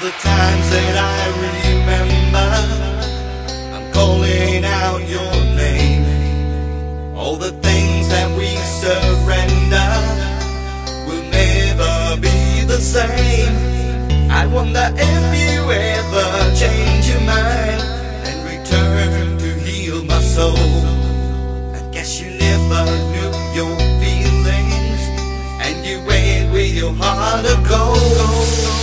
the times that I remember, I'm calling out your name. All the things that we surrender will never be the same. I wonder if you ever change your mind and return to heal my soul. I guess you never knew your feelings, and you went with your heart of gold.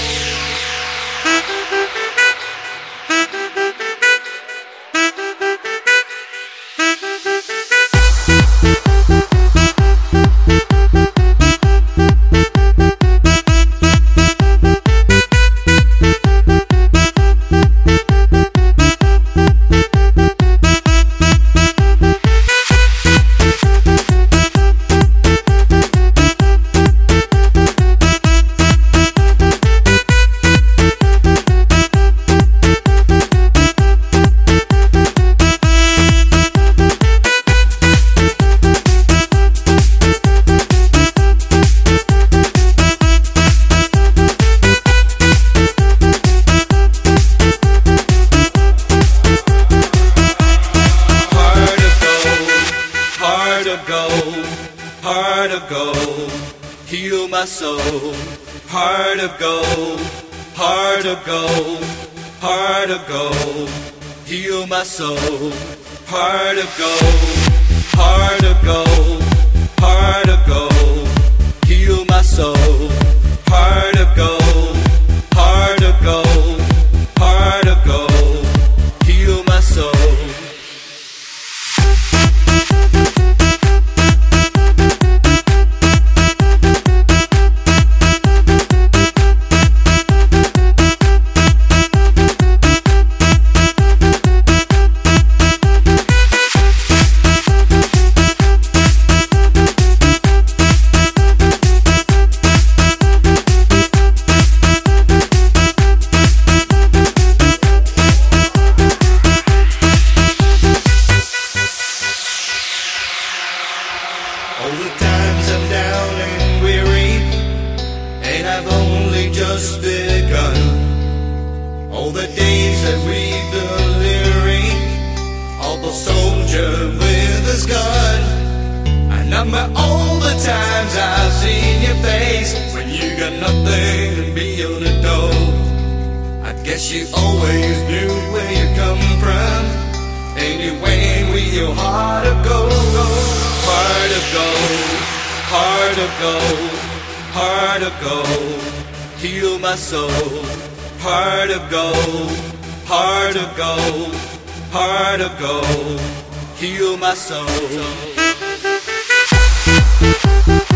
Heart of gold, heal my soul. Heart of gold, heart of gold, heart of gold, heal my soul. Heart of gold, heart of gold, heart of gold, heal my soul. Heart of gold, heart of gold, heart of gold, heal my soul. All the times I'm down and weary, and I've only just begun. All the days that we've been leering, all the soldier with his gun. I number all the times I've seen your face when you got nothing to be on the door. I guess you always knew where you come from, and you went with your heart of gold. Heart of gold, heart of gold, heart of gold, heal my soul. Heart of gold, heart of gold, heart of gold, heal my soul.